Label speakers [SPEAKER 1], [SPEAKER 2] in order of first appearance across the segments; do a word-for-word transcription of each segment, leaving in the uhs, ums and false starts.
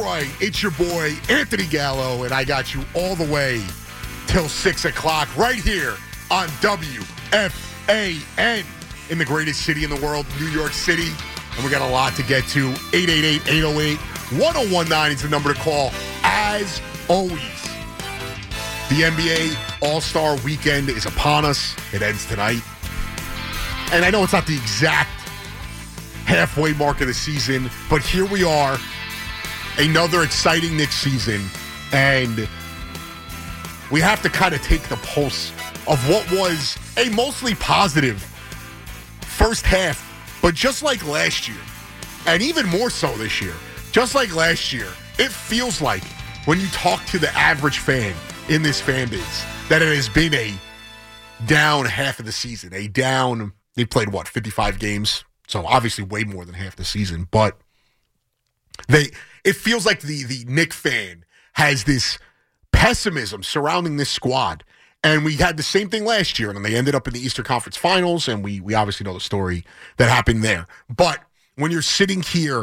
[SPEAKER 1] right, it's your boy, Anthony Gallo, and I got you all the way till six o'clock right here on W F A N in the greatest city in the world, New York City. And we got a lot to get to. eight eight eight, eight oh eight, one oh one nine is the number to call, as always. The N B A All-Star Weekend is upon us. It ends tonight. And I know it's not the exact halfway mark of the season, but here we are. Another exciting Knicks season, and we have to kind of take the pulse of what was a mostly positive first half, but just like last year, and even more so this year, just like last year, it feels like when you talk to the average fan in this fan base that it has been a down half of the season, a down, they played what, fifty-five games, so obviously way more than half the season, but they... It feels like the the Knick fan has this pessimism surrounding this squad. And we had the same thing last year, and then they ended up in the Eastern Conference Finals, and we we obviously know the story that happened there. But when you're sitting here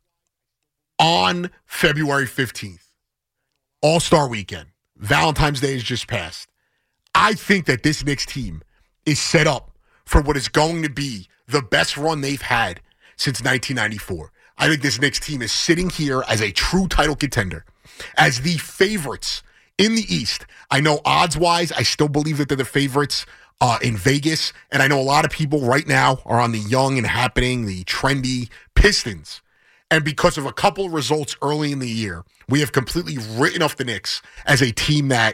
[SPEAKER 1] on February fifteenth, All-Star Weekend, Valentine's Day has just passed, I think that this Knicks team is set up for what is going to be the best run they've had since nineteen ninety-four. I think this Knicks team is sitting here as a true title contender, as the favorites in the East. I know odds-wise, I still believe that they're the favorites uh, in Vegas, and I know a lot of people right now are on the young and happening, the trendy Pistons. And because of a couple of results early in the year, we have completely written off the Knicks as a team that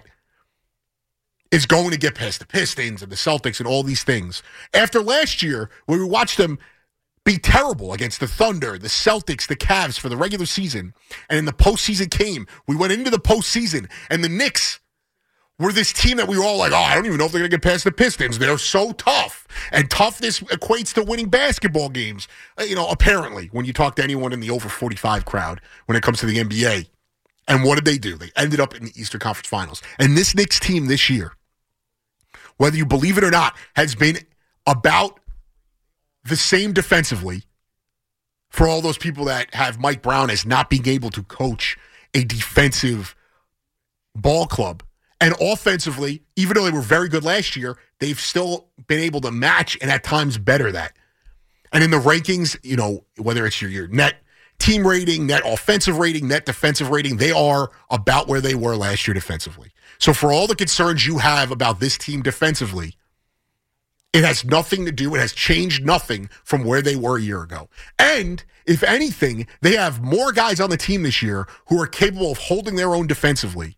[SPEAKER 1] is going to get past the Pistons and the Celtics and all these things. After last year, where we watched them be terrible against the Thunder, the Celtics, the Cavs for the regular season. And then the postseason came. We went into the postseason, and the Knicks were this team that we were all like, oh, I don't even know if they're going to get past the Pistons. They're so tough. And toughness equates to winning basketball games. Uh, you know, apparently, when you talk to anyone in the over forty-five crowd when it comes to the N B A. And what did they do? They ended up in the Eastern Conference Finals. And this Knicks team this year, whether you believe it or not, has been about the same defensively for all those people that have Mike Brown as not being able to coach a defensive ball club. And offensively, even though they were very good last year, they've still been able to match and at times better that. And in the rankings, you know, whether it's your, your net team rating, net offensive rating, net defensive rating, they are about where they were last year defensively. So for all the concerns you have about this team defensively, it has nothing to do, it has changed nothing from where they were a year ago. And, if anything, they have more guys on the team this year who are capable of holding their own defensively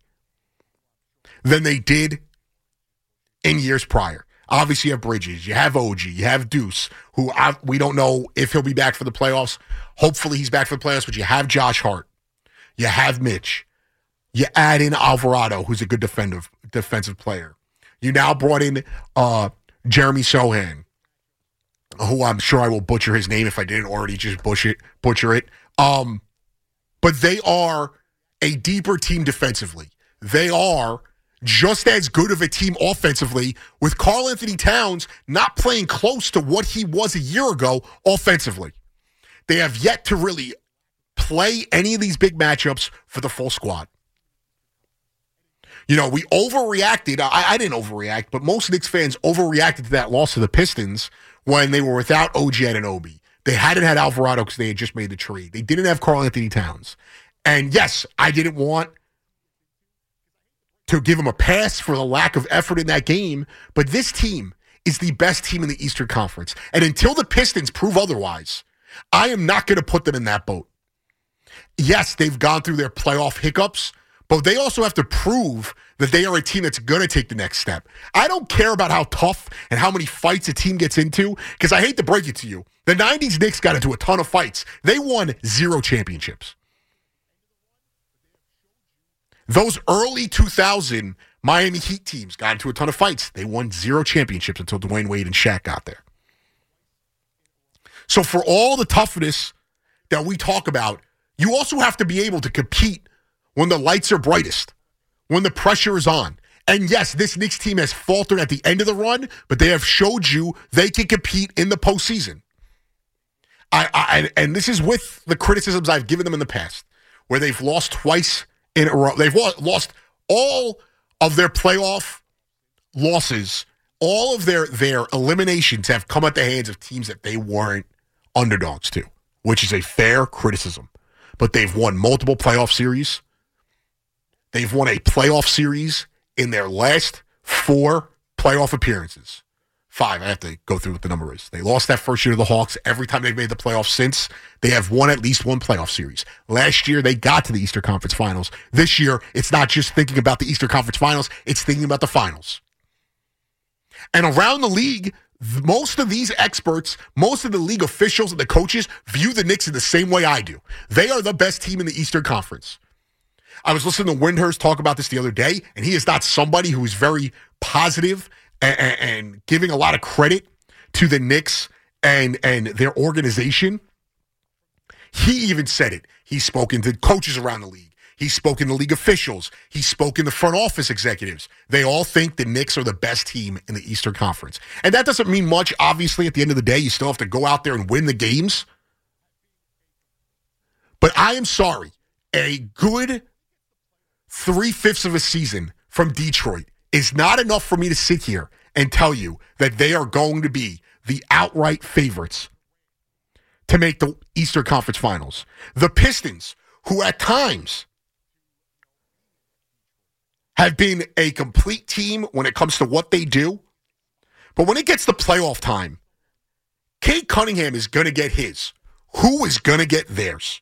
[SPEAKER 1] than they did in years prior. Obviously, you have Bridges, you have O G, you have Deuce, who I, we don't know if he'll be back for the playoffs. Hopefully he's back for the playoffs, but you have Josh Hart. You have Mitch. You add in Alvarado, who's a good defensive defensive player. You now brought in uh, Jeremy Sohan, who I'm sure I will butcher his name if I didn't already just butcher it. Butcher it. Um, but they are a deeper team defensively. They are just as good of a team offensively, with Karl Anthony Towns not playing close to what he was a year ago offensively. They have yet to really play any of these big matchups for the full squad. You know, we overreacted. I, I didn't overreact, but most Knicks fans overreacted to that loss to the Pistons when they were without O G Anunoby. They hadn't had Alvarado because they had just made the trade. They didn't have Karl Anthony Towns. And yes, I didn't want to give him a pass for the lack of effort in that game, but this team is the best team in the Eastern Conference. And until the Pistons prove otherwise, I am not going to put them in that boat. Yes, they've gone through their playoff hiccups, but they also have to prove that they are a team that's going to take the next step. I don't care about how tough and how many fights a team gets into, because I hate to break it to you. The nineties Knicks got into a ton of fights. They won zero championships. Those early two thousand Miami Heat teams got into a ton of fights. They won zero championships until Dwayne Wade and Shaq got there. So for all the toughness that we talk about, you also have to be able to compete when the lights are brightest, when the pressure is on. And yes, this Knicks team has faltered at the end of the run, but they have showed you they can compete in the postseason. I, I and this is with the criticisms I've given them in the past. where they've lost twice in a row. They've lost all of their playoff losses. All of their, their eliminations have come at the hands of teams that they weren't underdogs to, which is a fair criticism. But they've won multiple playoff series. They've won a playoff series in their last four playoff appearances. Five, I have to go through what the number is. They lost that first year to the Hawks. Every time they've made the playoffs since, they have won at least one playoff series. Last year, they got to the Eastern Conference Finals. This year, it's not just thinking about the Eastern Conference Finals, it's thinking about the finals. And around the league, most of these experts, most of the league officials and the coaches view the Knicks in the same way I do. They are the best team in the Eastern Conference. I was listening to Windhurst talk about this the other day, and he is not somebody who is very positive and, and, and giving a lot of credit to the Knicks and, and their organization. He even said it. He's spoken to coaches around the league. He's spoken to league officials. He's spoken to front office executives. They all think the Knicks are the best team in the Eastern Conference. And that doesn't mean much. Obviously, at the end of the day, you still have to go out there and win the games. But I am sorry. A good three-fifths of a season from Detroit is not enough for me to sit here and tell you that they are going to be the outright favorites to make the Eastern Conference Finals. The Pistons, who at times have been a complete team when it comes to what they do, but when it gets to playoff time, Cade Cunningham is going to get his. Who is going to get theirs?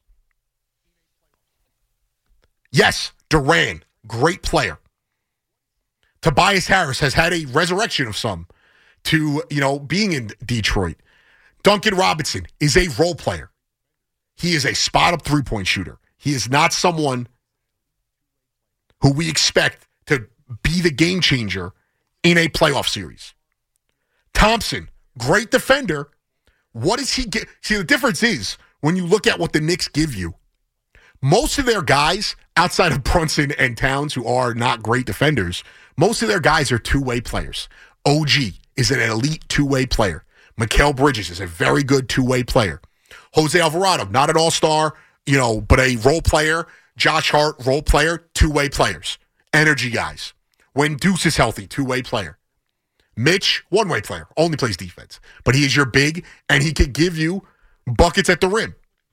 [SPEAKER 1] Yes, Durant, great player. Tobias Harris has had a resurrection of some to, you know, being in Detroit. Duncan Robinson is a role player. He is a spot-up three-point shooter. He is not someone who we expect to be the game changer in a playoff series. Thompson, great defender. What does he get? See, the difference is when you look at what the Knicks give you, most of their guys, outside of Brunson and Towns, who are not great defenders, most of their guys are two-way players. O G is an elite two-way player. Mikal Bridges is a very good two-way player. Jose Alvarado, not an all-star, you know, but a role player. Josh Hart, role player, two-way players. Energy guys. When Deuce is healthy, two-way player. Mitch, one-way player, only plays defense. But he is your big, and he can give you buckets at the rim.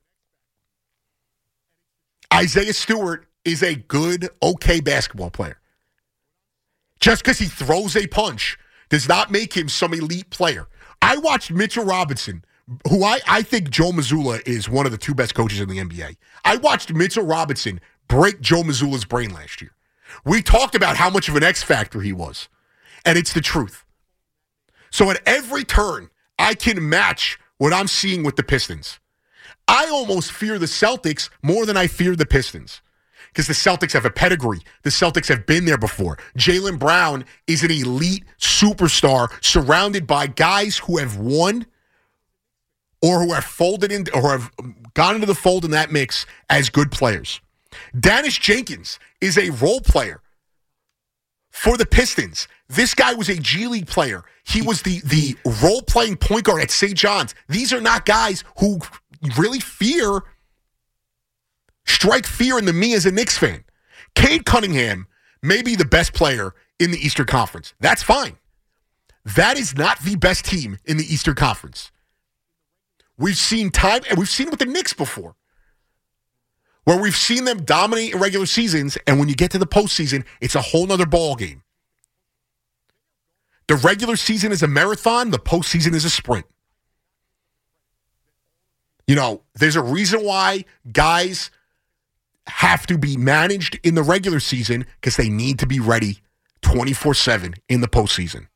[SPEAKER 1] Isaiah Stewart is a good, okay basketball player. Just because he throws a punch does not make him some elite player. I watched Mitchell Robinson, who I, I think Joe Mazzulla is one of the two best coaches in the N B A. I watched Mitchell Robinson break Joe Mazzulla's brain last year. We talked about how much of an X factor he was, and it's the truth. So at every turn, I can match what I'm seeing with the Pistons. I almost fear the Celtics more than I fear the Pistons because the Celtics have a pedigree. The Celtics have been there before. Jaylen Brown is an elite superstar surrounded by guys who have won or who have folded in or have gone into the fold in that mix as good players. Dennis Jenkins is a role player for the Pistons. This guy was a G League player. He was the, the role-playing point guard at Saint John's. These are not guys who really fear, strike fear into me as a Knicks fan. Cade Cunningham may be the best player in the Eastern Conference. That's fine. That is not the best team in the Eastern Conference. We've seen time, and we've seen it with the Knicks before, where we've seen them dominate in regular seasons, and when you get to the postseason, it's a whole nother ball game. The regular season is a marathon. The postseason is a sprint. You know, there's a reason why guys have to be managed in the regular season because they need to be ready twenty-four seven in the postseason.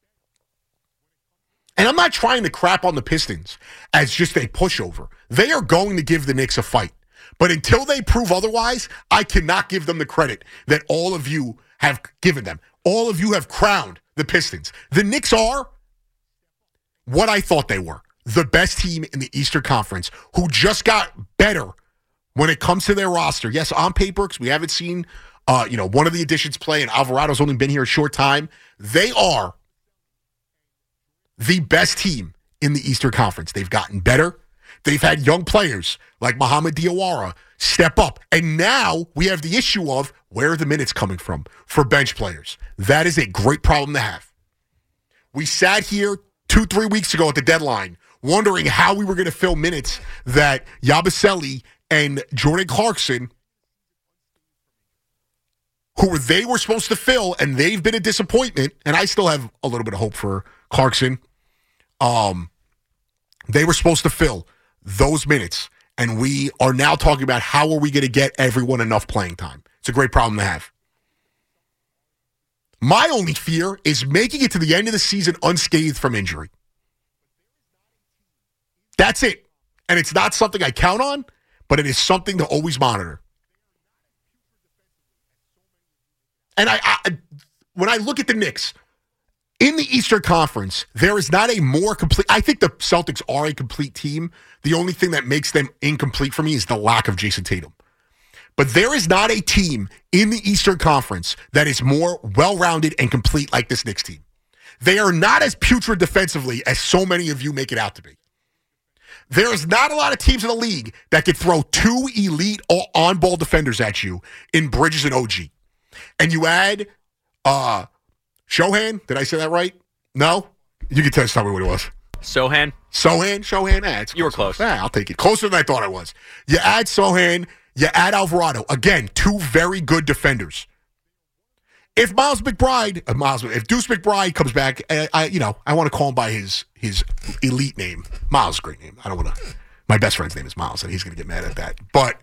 [SPEAKER 1] And I'm not trying to crap on the Pistons as just a pushover. They are going to give the Knicks a fight. But until they prove otherwise, I cannot give them the credit that all of you have given them. All of you have crowned the Pistons. The Knicks are what I thought they were. The best team in the Eastern Conference who just got better when it comes to their roster. Yes, on paper, because we haven't seen uh, you know, one of the additions play, and Alvarado's only been here a short time. They are the best team in the Eastern Conference. They've gotten better. They've had young players like Muhammad Diawara step up. And now we have the issue of where are the minutes coming from for bench players. That is a great problem to have. We sat here two, three weeks ago at the deadline wondering how we were going to fill minutes that Yabusele and Jordan Clarkson, who were, they were supposed to fill, and they've been a disappointment, and I still have a little bit of hope for Clarkson. Um, they were supposed to fill those minutes, and we are now talking about how are we going to get everyone enough playing time. It's a great problem to have. My only fear is making it to the end of the season unscathed from injury. That's it. And it's not something I count on, but it is something to always monitor. And I, I when I look at the Knicks, in the Eastern Conference, there is not a more complete... I think the Celtics are a complete team. The only thing that makes them incomplete for me is the lack of Jason Tatum. But there is not a team in the Eastern Conference that is more well-rounded and complete like this Knicks team. They are not as putrid defensively as so many of you make it out to be. There is not a lot of teams in the league that could throw two elite on-ball defenders at you in Bridges and O G. And you add uh, Shohan. Did I say that right? No? You can tell me what it was.
[SPEAKER 2] Sohan.
[SPEAKER 1] Sohan? Shohan? Ah,
[SPEAKER 2] you were close.
[SPEAKER 1] Ah, I'll take it. Closer than I thought I was. You add Sohan, you add Alvarado. Again, two very good defenders. If Miles McBride, uh, Miles, if Deuce McBride comes back, I, I you know, I want to call him by his his elite name. Miles, great name. I don't want to. My best friend's name is Miles, and he's going to get mad at that. But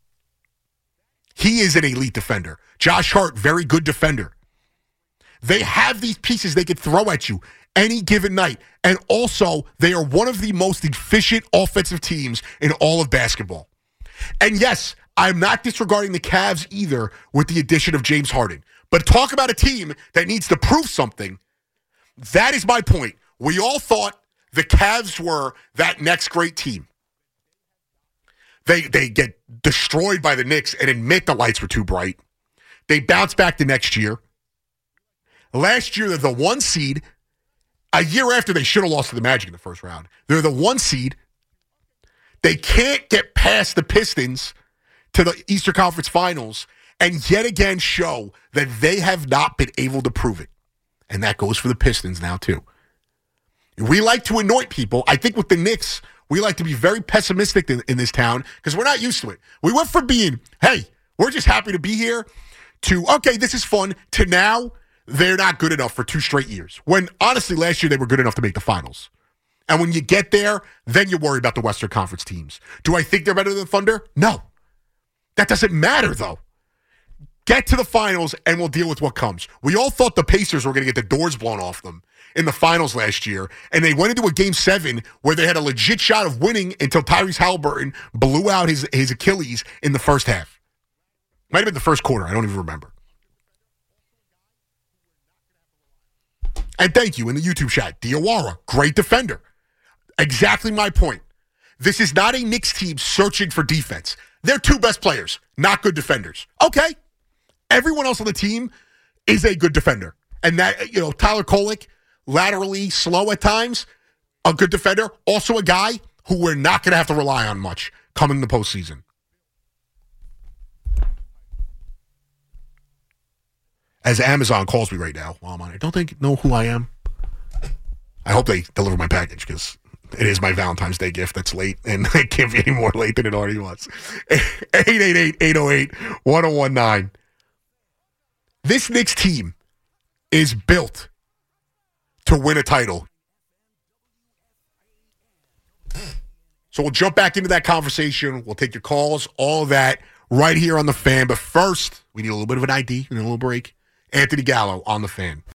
[SPEAKER 1] he is an elite defender. Josh Hart, very good defender. They have these pieces they could throw at you any given night. And also, they are one of the most efficient offensive teams in all of basketball. And yes, I'm not disregarding the Cavs either with the addition of James Harden. But talk about a team that needs to prove something. That is my point. We all thought the Cavs were that next great team. They they get destroyed by the Knicks and admit the lights were too bright. They bounce back the next year. Last year, they're the one seed. A year after, they should have lost to the Magic in the first round. They're the one seed. They can't get past the Pistons to the Eastern Conference Finals and yet again show that they have not been able to prove it. And that goes for the Pistons now, too. We like to anoint people. I think with the Knicks, we like to be very pessimistic in, in this town because we're not used to it. We went from being, hey, we're just happy to be here, to, okay, this is fun, to now, they're not good enough for two straight years. When, honestly, last year they were good enough to make the finals. And when you get there, then you worry about the Western Conference teams. Do I think they're better than Thunder? No. That doesn't matter, though. Get to the finals, and we'll deal with what comes. We all thought the Pacers were going to get the doors blown off them in the finals last year, and they went into a game seven where they had a legit shot of winning until Tyrese Halliburton blew out his, his Achilles in the first half. Might have been the first quarter. I don't even remember. And thank you in the YouTube chat. Diawara, great defender. Exactly my point. This is not a Knicks team searching for defense. They're two best players, not good defenders. Okay. Everyone else on the team is a good defender. And that, you know, Tyler Kolek, laterally slow at times, a good defender. Also a guy who we're not going to have to rely on much coming in the postseason. As Amazon calls me right now while I'm on it. Don't they know who I am? I hope they deliver my package because it is my Valentine's Day gift that's late, and it can't be any more late than it already was. eight eight eight, eight oh eight, one oh one nine. This Knicks team is built to win a title. So we'll jump back into that conversation. We'll take your calls, all of that, right here on The Fan. But first, we need a little bit of an I D and a little break. Anthony Gallo on The Fan.